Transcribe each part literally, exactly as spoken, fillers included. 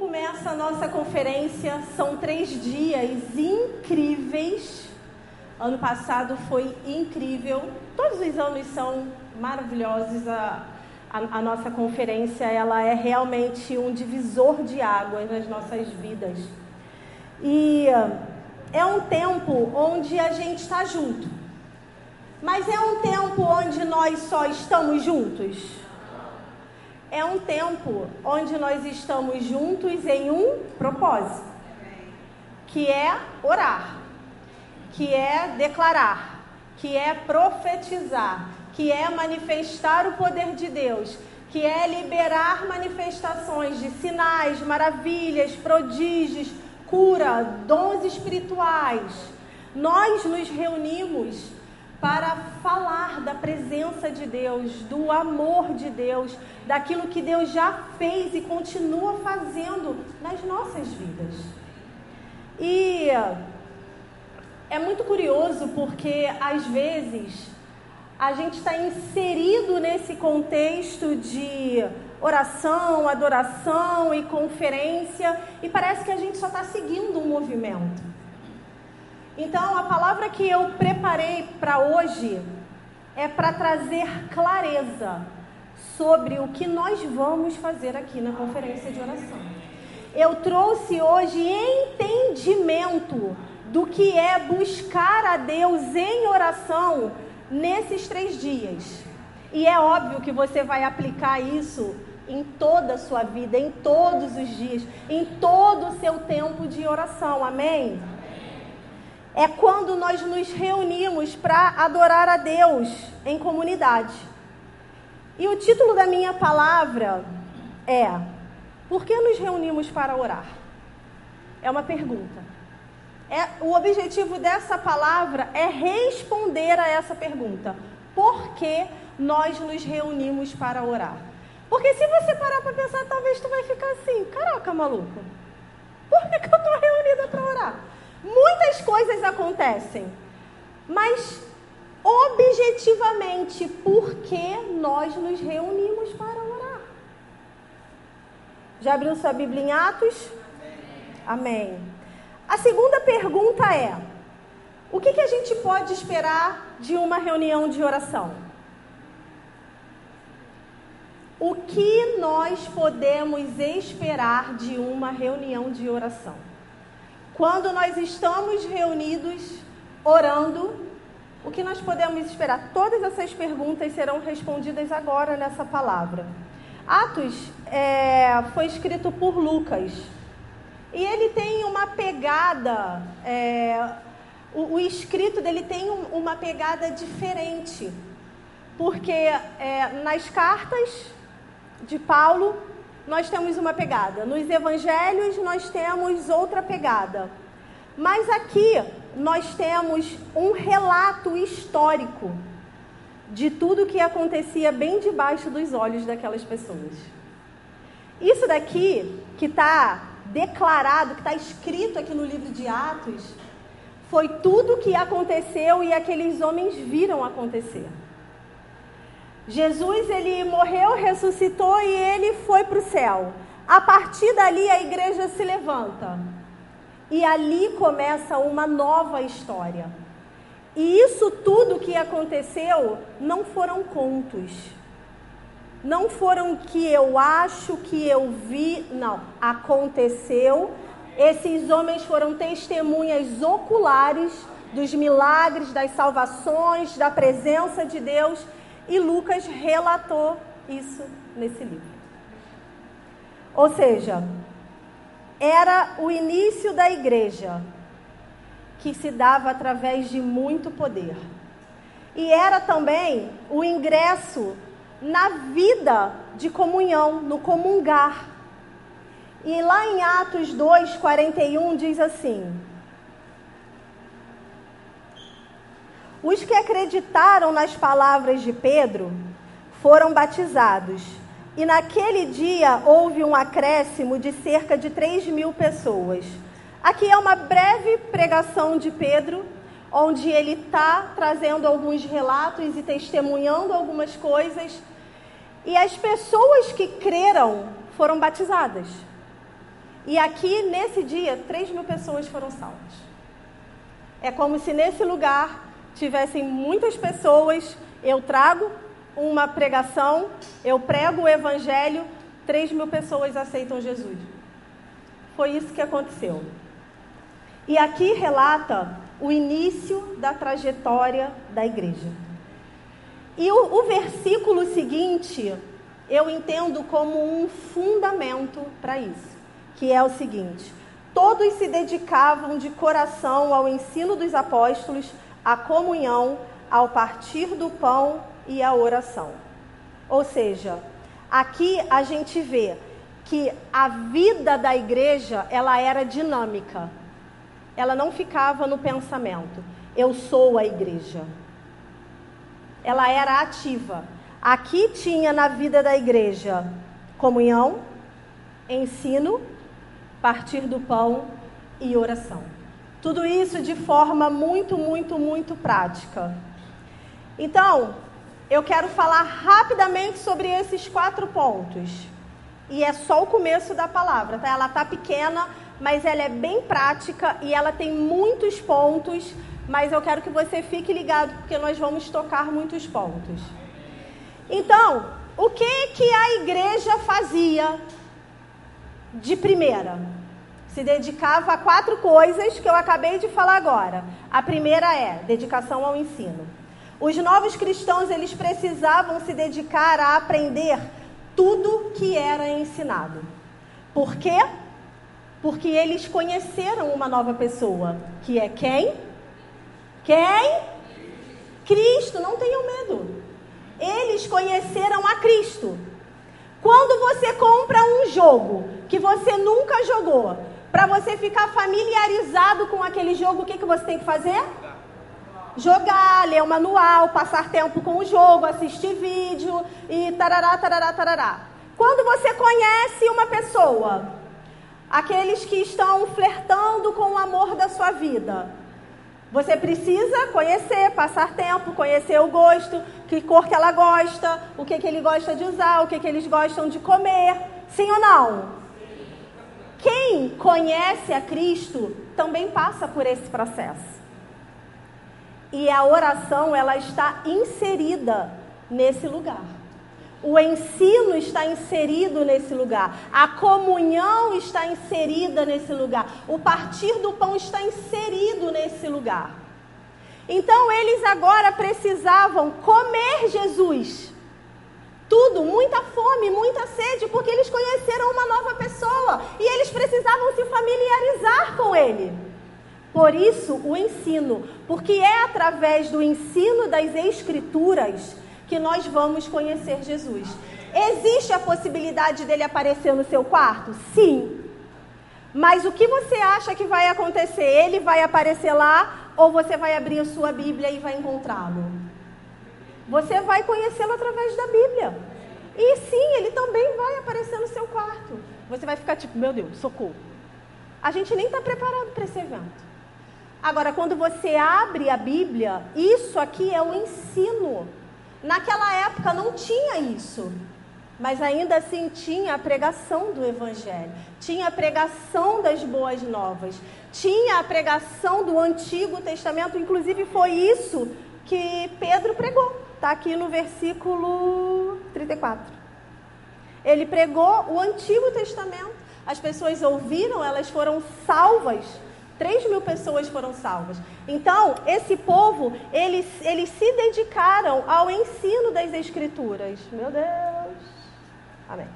começa a nossa conferência, são três dias incríveis. Ano passado foi incrível, todos os anos são maravilhosos. A, a, a nossa conferência, ela é realmente um divisor de águas nas nossas vidas. E é um tempo onde a gente está junto, mas é um tempo onde nós só estamos juntos. É um tempo onde nós estamos juntos em um propósito, que é orar, que é declarar, que é profetizar, que é manifestar o poder de Deus, que é liberar manifestações de sinais, maravilhas, prodígios, cura, dons espirituais. Nós nos reunimos para falar da presença de Deus, do amor de Deus, daquilo que Deus já fez e continua fazendo nas nossas vidas. E é muito curioso porque, às vezes, a gente está inserido nesse contexto de oração, adoração e conferência e parece que a gente só está seguindo um movimento. Então, a palavra que eu preparei para hoje é para trazer clareza sobre o que nós vamos fazer aqui na conferência de oração. Eu trouxe hoje entendimento do que é buscar a Deus em oração nesses três dias. E é óbvio que você vai aplicar isso em toda a sua vida, em todos os dias, em todo o seu tempo de oração. Amém? É quando nós nos reunimos para adorar a Deus em comunidade. E o título da minha palavra é: por que nos reunimos para orar? É uma pergunta. É, o objetivo dessa palavra é responder a essa pergunta. Por que nós nos reunimos para orar? Porque se você parar para pensar, talvez tu vai ficar assim: caraca, maluco, por que, que eu estou reunida para orar? Muitas coisas acontecem, mas objetivamente, por que nós nos reunimos para orar? Já abriu sua Bíblia em Atos? Amém. A segunda pergunta é: o que, que a gente pode esperar de uma reunião de oração? O que nós podemos esperar de uma reunião de oração? Quando nós estamos reunidos, orando, o que nós podemos esperar? Todas essas perguntas serão respondidas agora nessa palavra. Atos é, foi escrito por Lucas. E ele tem uma pegada, é, o, o escrito dele tem um, uma pegada diferente. Porque é, nas cartas de Paulo, nós temos uma pegada. Nos evangelhos, nós temos outra pegada. Mas aqui, nós temos um relato histórico de tudo que acontecia bem debaixo dos olhos daquelas pessoas. Isso daqui, que está declarado, que está escrito aqui no livro de Atos, foi tudo o que aconteceu e aqueles homens viram acontecer. Jesus, ele morreu, ressuscitou e ele foi para o céu. A partir dali, a igreja se levanta. E ali começa uma nova história. E isso tudo que aconteceu não foram contos. Não foram que eu acho, que eu vi. Não, aconteceu. Esses homens foram testemunhas oculares dos milagres, das salvações, da presença de Deus. E Lucas relatou isso nesse livro. Ou seja, era o início da igreja que se dava através de muito poder. E era também o ingresso na vida de comunhão, no comungar. E lá em Atos dois, quarenta e um diz assim: os que acreditaram nas palavras de Pedro foram batizados. E naquele dia houve um acréscimo de cerca de três mil pessoas. Aqui é uma breve pregação de Pedro, onde ele está trazendo alguns relatos e testemunhando algumas coisas. E as pessoas que creram foram batizadas. E aqui, nesse dia, três mil pessoas foram salvas. É como se nesse lugar tivessem muitas pessoas, eu trago uma pregação, eu prego o evangelho, três mil pessoas aceitam Jesus. Foi isso que aconteceu. E aqui relata o início da trajetória da igreja. E o, o versículo seguinte, eu entendo como um fundamento para isso, que é o seguinte: todos se dedicavam de coração ao ensino dos apóstolos, à comunhão, ao partir do pão e à oração. Ou seja, aqui a gente vê que a vida da igreja, ela era dinâmica. Ela não ficava no pensamento, eu sou a igreja. Ela era ativa. Aqui tinha na vida da igreja comunhão, ensino, partir do pão e oração. Tudo isso de forma muito, muito, muito prática. Então, eu quero falar rapidamente sobre esses quatro pontos. E é só o começo da palavra, tá? Ela está pequena, mas ela é bem prática e ela tem muitos pontos, mas eu quero que você fique ligado, porque nós vamos tocar muitos pontos. Então, o que que a igreja fazia de primeira? Se dedicava a quatro coisas que eu acabei de falar agora. A primeira é dedicação ao ensino. Os novos cristãos, eles precisavam se dedicar a aprender tudo que era ensinado. Por quê? Porque eles conheceram uma nova pessoa, que é quem? Quem? Cristo, não tenham medo. Eles conheceram a Cristo. Quando você compra um jogo que você nunca jogou, para você ficar familiarizado com aquele jogo, o que, que você tem que fazer? Jogar, ler o manual, passar tempo com o jogo, assistir vídeo e tarará, tarará, tarará. Quando você conhece uma pessoa, aqueles que estão flertando com o amor da sua vida, você precisa conhecer, passar tempo, conhecer o gosto, que cor que ela gosta, o que, que ele gosta de usar, o que, que eles gostam de comer. Sim ou não? Quem conhece a Cristo também passa por esse processo. E a oração, ela está inserida nesse lugar. O ensino está inserido nesse lugar. A comunhão está inserida nesse lugar. O partir do pão está inserido nesse lugar. Então, eles agora precisavam comer Jesus. Tudo, muita fome, muita sede, porque eles conheceram uma nova pessoa. E eles precisavam se familiarizar com ele. Por isso, o ensino. Porque é através do ensino das Escrituras que nós vamos conhecer Jesus. Existe a possibilidade dele aparecer no seu quarto? Sim. Mas o que você acha que vai acontecer? Ele vai aparecer lá ou você vai abrir a sua Bíblia e vai encontrá-lo? Você vai conhecê-lo através da Bíblia. E sim, ele também vai aparecer no seu quarto. Você vai ficar tipo, meu Deus, socorro. A gente nem está preparado para esse evento. Agora, quando você abre a Bíblia, isso aqui é o ensino. Naquela época não tinha isso, mas ainda assim tinha a pregação do Evangelho, tinha a pregação das boas novas, tinha a pregação do Antigo Testamento, inclusive foi isso que Pedro pregou, está aqui no versículo trinta e quatro. Ele pregou o Antigo Testamento, as pessoas ouviram, elas foram salvas. Três mil pessoas foram salvas. Então, esse povo, eles, eles se dedicaram ao ensino das Escrituras. Meu Deus. Amém.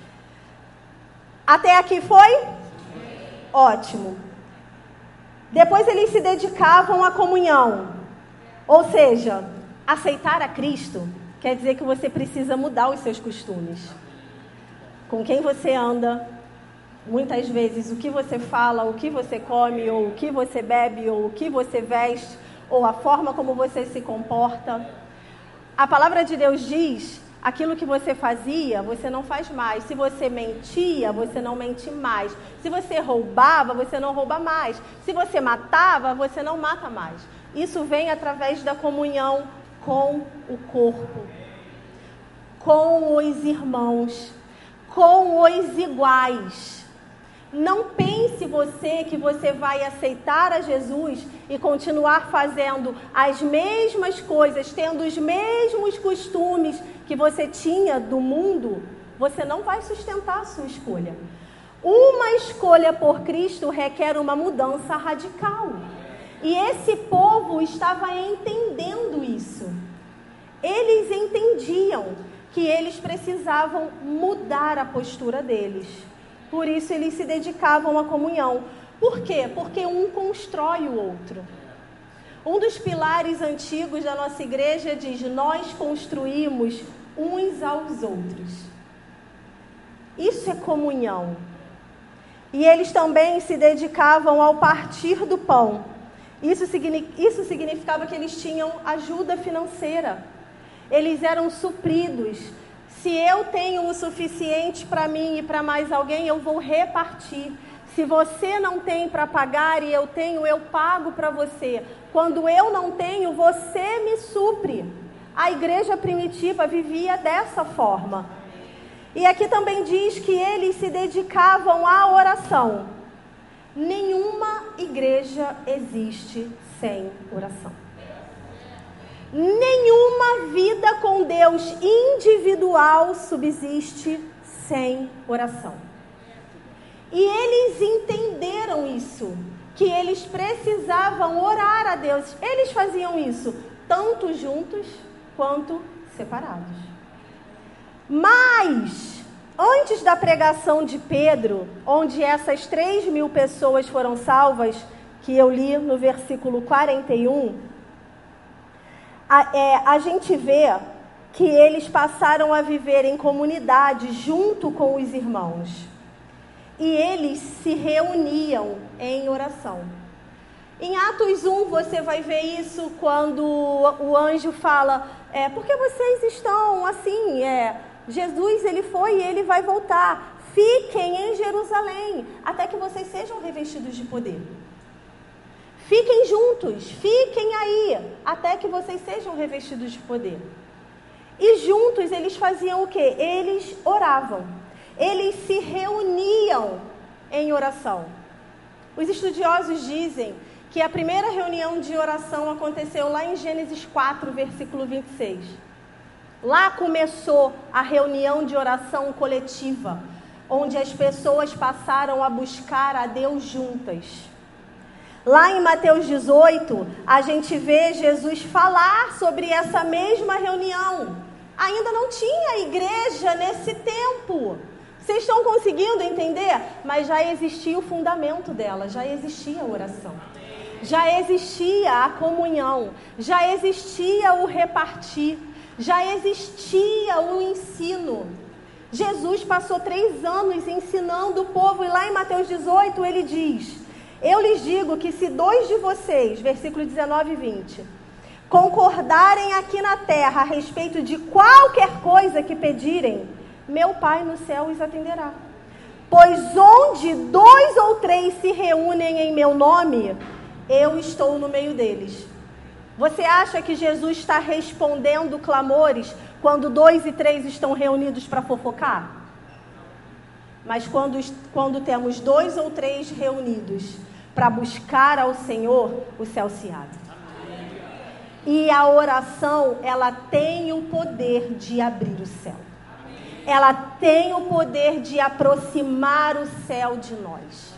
Até aqui foi? Ótimo. Depois eles se dedicavam à comunhão. Ou seja, aceitar a Cristo quer dizer que você precisa mudar os seus costumes. Com quem você anda. Muitas vezes o que você fala, o que você come, ou o que você bebe, ou o que você veste, ou a forma como você se comporta. A palavra de Deus diz, aquilo que você fazia, você não faz mais. Se você mentia, você não mente mais. Se você roubava, você não rouba mais. Se você matava, você não mata mais. Isso vem através da comunhão com o corpo, com os irmãos, com os iguais. Não pense você que você vai aceitar a Jesus e continuar fazendo as mesmas coisas, tendo os mesmos costumes que você tinha do mundo. Você não vai sustentar a sua escolha. Uma escolha por Cristo requer uma mudança radical. E esse povo estava entendendo isso. Eles entendiam que eles precisavam mudar a postura deles. Por isso eles se dedicavam à comunhão. Por quê? Porque um constrói o outro. Um dos pilares antigos da nossa igreja diz: nós construímos uns aos outros. Isso é comunhão. E eles também se dedicavam ao partir do pão. Isso, isso significava que eles tinham ajuda financeira. Eles eram supridos. Se eu tenho o suficiente para mim e para mais alguém, eu vou repartir. Se você não tem para pagar e eu tenho, eu pago para você. Quando eu não tenho, você me supre. A igreja primitiva vivia dessa forma. E aqui também diz que eles se dedicavam à oração. Nenhuma igreja existe sem oração. Nenhuma vida com Deus individual subsiste sem oração. E eles entenderam isso, que eles precisavam orar a Deus. Eles faziam isso, tanto juntos quanto separados. Mas, antes da pregação de Pedro, onde essas três mil pessoas foram salvas, que eu li no versículo quarenta e um, A, é, a gente vê que eles passaram a viver em comunidade junto com os irmãos. E eles se reuniam em oração. Em Atos um, você vai ver isso quando o anjo fala, é, por que vocês estão assim? É, Jesus, ele foi e ele vai voltar. Fiquem em Jerusalém, até que vocês sejam revestidos de poder. Fiquem juntos, fiquem aí, até que vocês sejam revestidos de poder. E juntos eles faziam o quê? Eles oravam. Eles se reuniam em oração. Os estudiosos dizem que a primeira reunião de oração aconteceu lá em Gênesis quatro, versículo vinte e seis. Lá começou a reunião de oração coletiva, onde as pessoas passaram a buscar a Deus juntas. Lá em Mateus dezoito, a gente vê Jesus falar sobre essa mesma reunião. Ainda não tinha igreja nesse tempo. Vocês estão conseguindo entender? Mas já existia o fundamento dela, já existia a oração. Já existia a comunhão, já existia o repartir, já existia o ensino. Jesus passou três anos ensinando o povo e lá em Mateus dezoito ele diz: eu lhes digo que se dois de vocês, versículo dezenove e vinte, concordarem aqui na terra a respeito de qualquer coisa que pedirem, meu Pai no céu os atenderá. Pois onde dois ou três se reúnem em meu nome, eu estou no meio deles. Você acha que Jesus está respondendo clamores quando dois e três estão reunidos para fofocar? Mas quando, quando temos dois ou três reunidos para buscar ao Senhor, o céu se abre. E a oração, ela tem o poder de abrir o céu. Ela tem o poder de aproximar o céu de nós.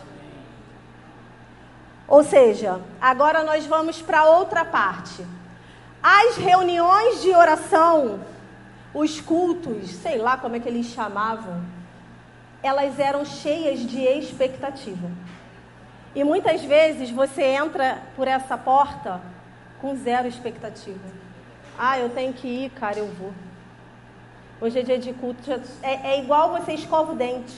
Ou seja, agora nós vamos para outra parte. As reuniões de oração, os cultos, sei lá como é que eles chamavam, elas eram cheias de expectativa. E muitas vezes você entra por essa porta com zero expectativa. Ah, eu tenho que ir, cara, eu vou. Hoje é dia de culto, é, é igual você escova o dente.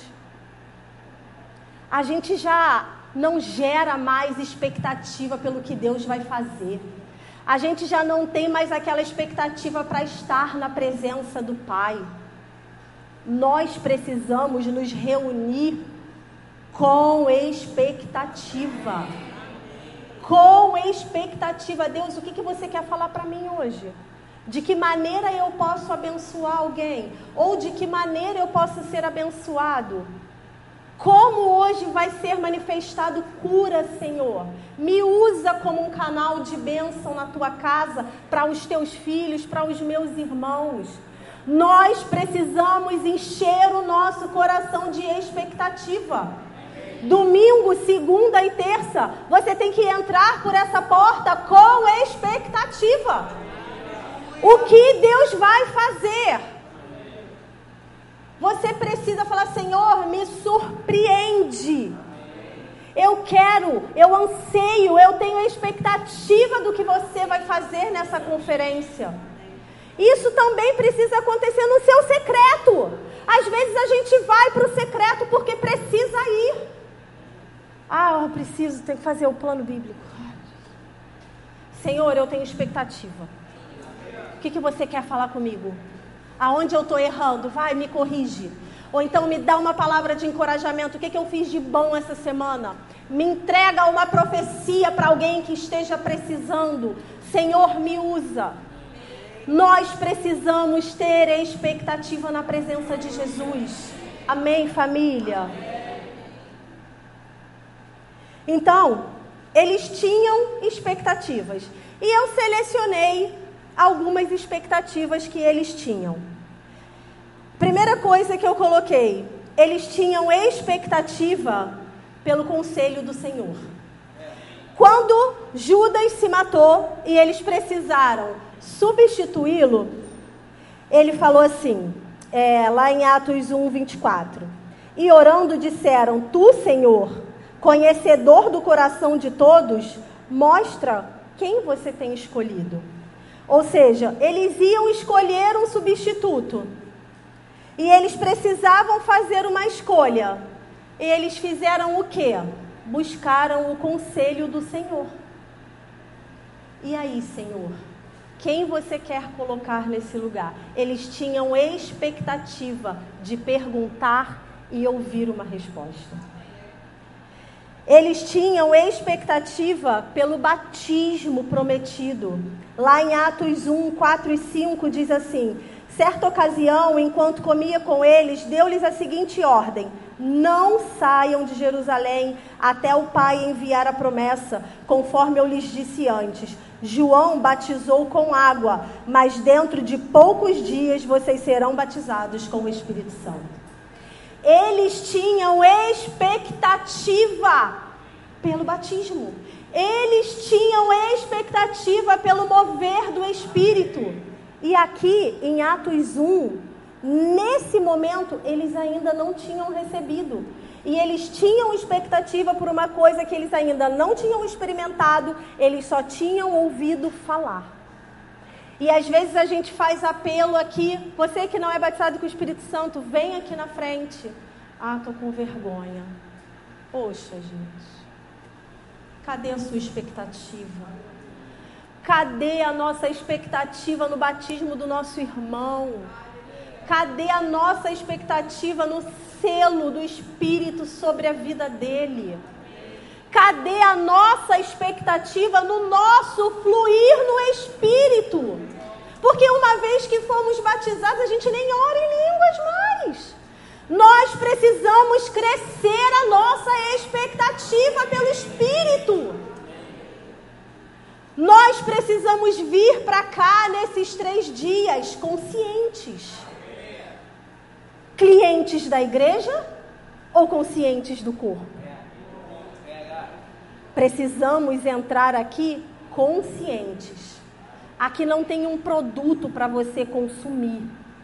A gente já não gera mais expectativa pelo que Deus vai fazer. A gente já não tem mais aquela expectativa para estar na presença do Pai. Nós precisamos nos reunir com expectativa. Com expectativa. Deus, o que, que você quer falar para mim hoje? De que maneira eu posso abençoar alguém? Ou de que maneira eu posso ser abençoado? Como hoje vai ser manifestado cura, Senhor? Me usa como um canal de bênção na tua casa, para os teus filhos, para os meus irmãos. Nós precisamos encher o nosso coração de expectativa. Domingo, segunda e terça, você tem que entrar por essa porta com expectativa. O que Deus vai fazer? Você precisa falar: Senhor, me surpreende. Eu quero, eu anseio, eu tenho expectativa do que você vai fazer nessa conferência. Isso também precisa acontecer no seu secreto. Às vezes a gente vai para o secreto porque precisa ir. Ah, eu preciso, tenho que fazer o plano bíblico. Senhor, eu tenho expectativa. O que, que você quer falar comigo? Aonde eu estou errando? Vai, me corrige. Ou então me dá uma palavra de encorajamento. O que, que eu fiz de bom essa semana? Me entrega uma profecia para alguém que esteja precisando. Senhor, me usa. Nós precisamos ter expectativa na presença de Jesus. Amém, família? Então, eles tinham expectativas. E eu selecionei algumas expectativas que eles tinham. Primeira coisa que eu coloquei: eles tinham expectativa pelo conselho do Senhor. Quando Judas se matou e eles precisaram substituí-lo, ele falou assim, é, lá em Atos um, vinte e quatro: e orando disseram: Tu, Senhor, conhecedor do coração de todos, mostra quem você tem escolhido. Ou seja, eles iam escolher um substituto. E eles precisavam fazer uma escolha. E eles fizeram o quê? Buscaram o conselho do Senhor. E aí, Senhor? Quem você quer colocar nesse lugar? Eles tinham expectativa de perguntar e ouvir uma resposta. Eles tinham expectativa pelo batismo prometido. Lá em Atos um, quatro e cinco diz assim: certa ocasião, enquanto comia com eles, deu-lhes a seguinte ordem: não saiam de Jerusalém até o Pai enviar a promessa, conforme eu lhes disse antes. João batizou com água, mas dentro de poucos dias vocês serão batizados com o Espírito Santo. Eles tinham expectativa pelo batismo. Eles tinham expectativa pelo mover do Espírito. E aqui em Atos um, nesse momento, eles ainda não tinham recebido. E eles tinham expectativa por uma coisa que eles ainda não tinham experimentado, eles só tinham ouvido falar. E às vezes a gente faz apelo aqui: você que não é batizado com o Espírito Santo, vem aqui na frente. Ah, tô com vergonha. Poxa, gente. Cadê a sua expectativa? Cadê a nossa expectativa no batismo do nosso irmão? Cadê a nossa expectativa no selo do Espírito sobre a vida dele? Cadê a nossa expectativa no nosso fluir no Espírito? Porque uma vez que fomos batizados, a gente nem ora em línguas mais. Nós precisamos crescer a nossa expectativa pelo Espírito. Nós precisamos vir para cá nesses três dias conscientes. Clientes da igreja ou conscientes do corpo? Precisamos entrar aqui conscientes. Aqui não tem um produto para você consumir.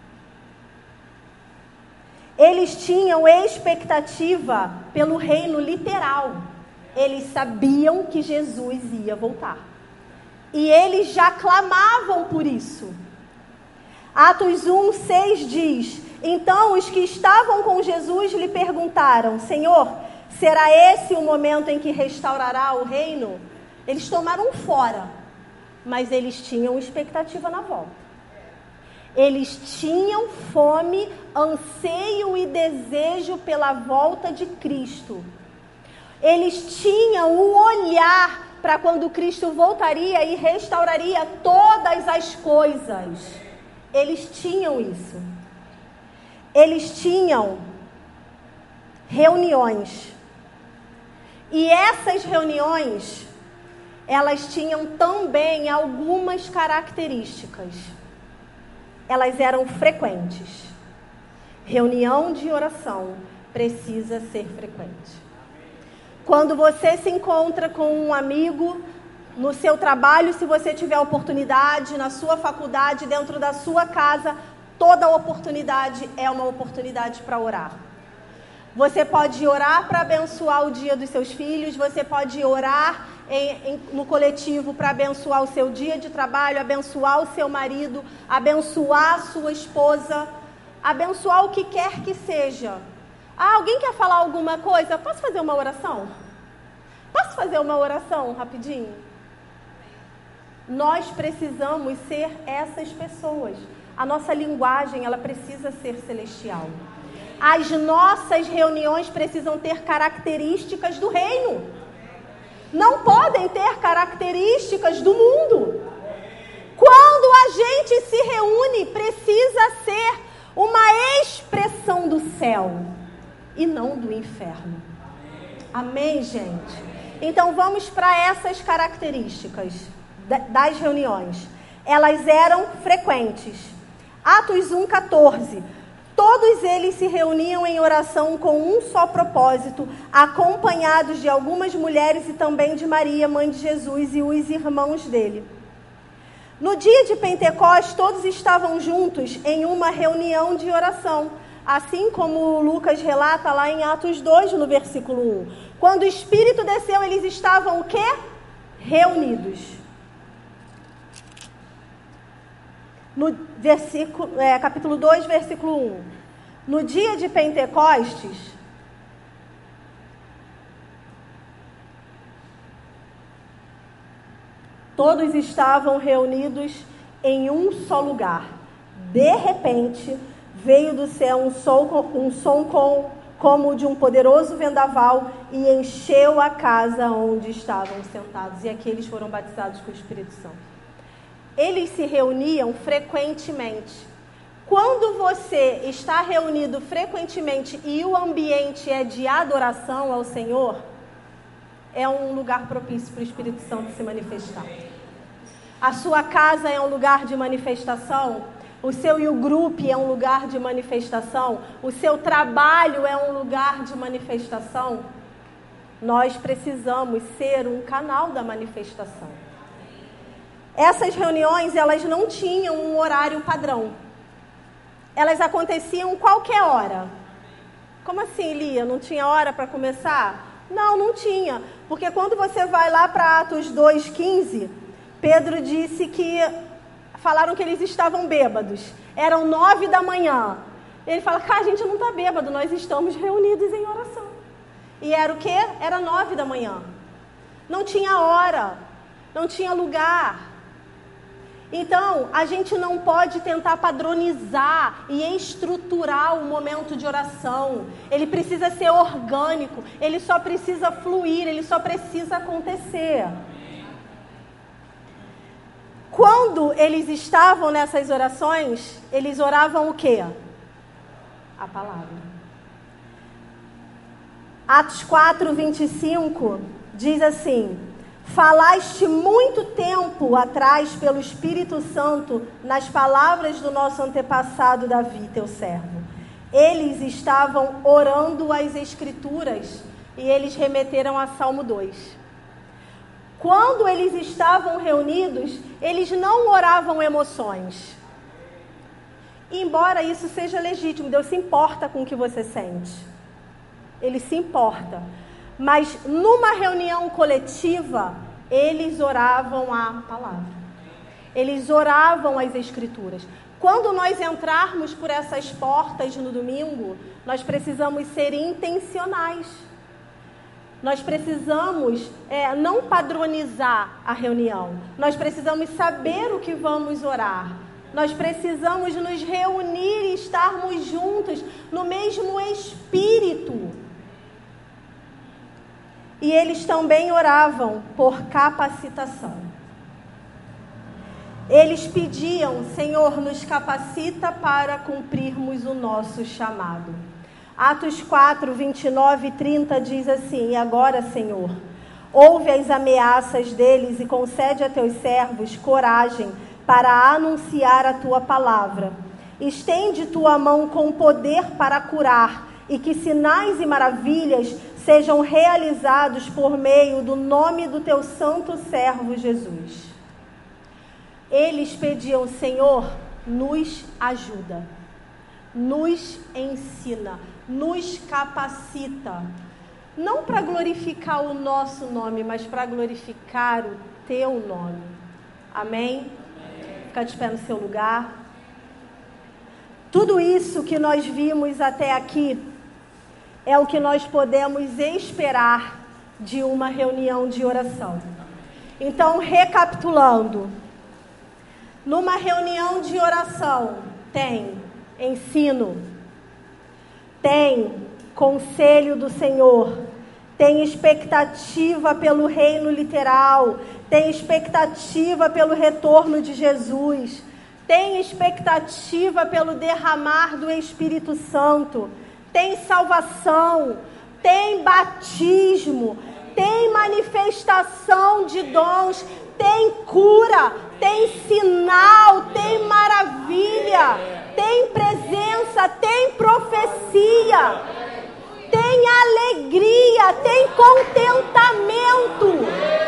Eles tinham expectativa pelo reino literal. Eles sabiam que Jesus ia voltar. E eles já clamavam por isso. Atos um, seis diz: então os que estavam com Jesus lhe perguntaram: Senhor, será esse o momento em que restaurará o reino? Eles tomaram fora, mas eles tinham expectativa na volta. Eles tinham fome, anseio e desejo pela volta de Cristo. Eles tinham o olhar para quando Cristo voltaria e restauraria todas as coisas. Eles tinham isso. Eles tinham reuniões. E essas reuniões, elas tinham também algumas características. Elas eram frequentes. Reunião de oração precisa ser frequente. Quando você se encontra com um amigo no seu trabalho, se você tiver oportunidade, na sua faculdade, dentro da sua casa, toda oportunidade é uma oportunidade para orar. Você pode orar para abençoar o dia dos seus filhos, você pode orar em, em, no coletivo para abençoar o seu dia de trabalho, abençoar o seu marido, abençoar a sua esposa, abençoar o que quer que seja. Ah, alguém quer falar alguma coisa? Posso fazer uma oração? Posso fazer uma oração rapidinho? Nós precisamos ser essas pessoas. A nossa linguagem, ela precisa ser celestial. As nossas reuniões precisam ter características do reino. Não podem ter características do mundo. Quando a gente se reúne, precisa ser uma expressão do céu e não do inferno. Amém, gente? Então vamos para essas características das reuniões. Elas eram frequentes. Atos um, catorze. Todos eles se reuniam em oração com um só propósito, acompanhados de algumas mulheres e também de Maria, mãe de Jesus, e os irmãos dele. No dia de Pentecostes, todos estavam juntos em uma reunião de oração, assim como Lucas relata lá em Atos dois, no versículo um. Quando o Espírito desceu, eles estavam o quê? Reunidos. No versículo, é, capítulo dois, versículo um. No dia de Pentecostes, todos estavam reunidos em um só lugar. De repente, veio do céu um som, um som com, como de um poderoso vendaval e encheu a casa onde estavam sentados. E aqui eles foram batizados com o Espírito Santo. Eles se reuniam frequentemente. Quando você está reunido frequentemente e o ambiente é de adoração ao Senhor, é um lugar propício para o Espírito Santo se manifestar. A sua casa é um lugar de manifestação, o seu YouGroup é um lugar de manifestação, o seu trabalho é um lugar de manifestação. Nós precisamos ser um canal da manifestação. Essas reuniões, elas não tinham um horário padrão. Elas aconteciam qualquer hora. Como assim, Lia? Não tinha hora para começar? Não, não tinha. Porque quando você vai lá para Atos dois, quinze, Pedro disse que falaram que eles estavam bêbados. Eram nove da manhã. Ele fala, cara, a gente não está bêbado, nós estamos reunidos em oração. E era o quê? Era nove da manhã. Não tinha hora, não tinha lugar. Então, a gente não pode tentar padronizar e estruturar o momento de oração. Ele precisa ser orgânico, ele só precisa fluir, ele só precisa acontecer. Quando eles estavam nessas orações, eles oravam o quê? A palavra. Atos quatro, vinte e cinco diz assim: falaste muito tempo atrás pelo Espírito Santo nas palavras do nosso antepassado Davi, teu servo. Eles estavam orando as Escrituras e eles remeteram a Salmo dois. Quando eles estavam reunidos, eles não oravam emoções. Embora isso seja legítimo, Deus se importa com o que você sente. Ele se importa. Mas numa reunião coletiva, eles oravam a palavra. Eles oravam as Escrituras. Quando nós entrarmos por essas portas no domingo, nós precisamos ser intencionais. Nós precisamos é, não padronizar a reunião. Nós precisamos saber o que vamos orar. Nós precisamos nos reunir e estarmos juntos no mesmo espírito. E eles também oravam por capacitação. Eles pediam, Senhor, nos capacita para cumprirmos o nosso chamado. Atos quatro, vinte e nove e trinta diz assim: e agora, Senhor, ouve as ameaças deles e concede a teus servos coragem para anunciar a tua palavra. Estende tua mão com poder para curar, e que sinais e maravilhas sejam realizados por meio do nome do teu santo servo Jesus. Eles pediam: Senhor, nos ajuda, nos ensina, nos capacita, não para glorificar o nosso nome, mas para glorificar o teu nome. Amém? Fica de pé no seu lugar. Tudo isso que nós vimos até aqui é o que nós podemos esperar de uma reunião de oração. Então, recapitulando, numa reunião de oração tem ensino, tem conselho do Senhor, tem expectativa pelo reino literal, tem expectativa pelo retorno de Jesus, tem expectativa pelo derramar do Espírito Santo, tem salvação, tem batismo, tem manifestação de dons, tem cura, tem sinal, tem maravilha, tem presença, tem profecia, tem alegria, tem contentamento,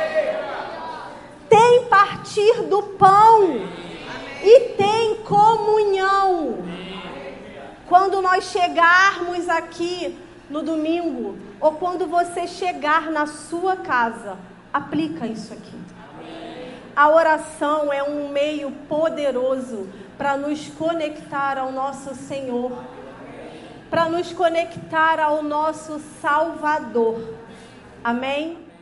tem partir do pão e tem comunhão. Quando nós chegarmos aqui no domingo, ou quando você chegar na sua casa, aplica isso aqui. A oração é um meio poderoso para nos conectar ao nosso Senhor, para nos conectar ao nosso Salvador. Amém?